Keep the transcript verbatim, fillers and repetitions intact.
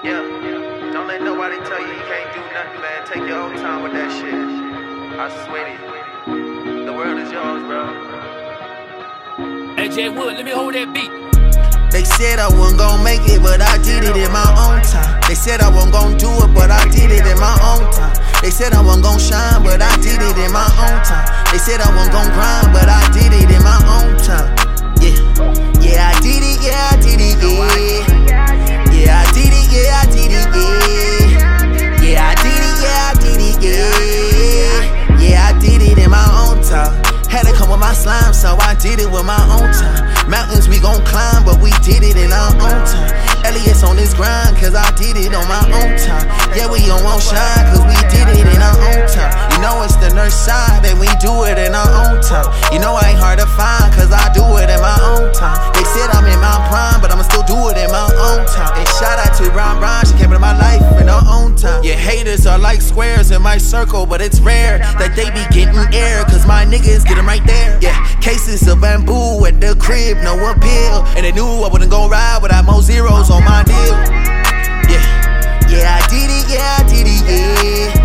Yeah, don't let nobody tell you you can't do nothing, man. Take your own time with that shit. I swear to you. The world is yours, bro. Hey, Jay Wood, let me hold that beat. They said I wasn't gon' make it, but I did it in my own time. They said I wasn't gon' do it, but I did it in my own time. They said I wasn't gon' shine, but I did it in my own time. They said I wasn't gon' grind, but I did it in my own time. Yeah, yeah, I did it, yeah, I did it, yeah. Yeah, I did it, yeah, I did it, yeah. Yeah, I did it, yeah, I did it, yeah. Yeah, I did it in my own time. Had to come with my slime, so I did it with my own time. Mountains we gon' climb, but we did it in our own time. Elliot's on this grind, cause I did it on my own time. Yeah, we don't want shine, cause we did it in our own time. You know it's the nurse side, and we do it in our own time. You know I ain't hard to find, cause I do it in my own time. They said I'm in my prime, but I'ma still do it in my own time. And shout out to Brown Brown, she came into my life in her own time. Yeah, haters are like squares in my circle, but it's rare that they be getting air, cause my niggas get them right there. Yeah, cases of bamboo at the crib, no appeal. And they knew I wouldn't go ride without more zeros on my deal. Yeah, yeah, I did it, yeah, I did it, yeah.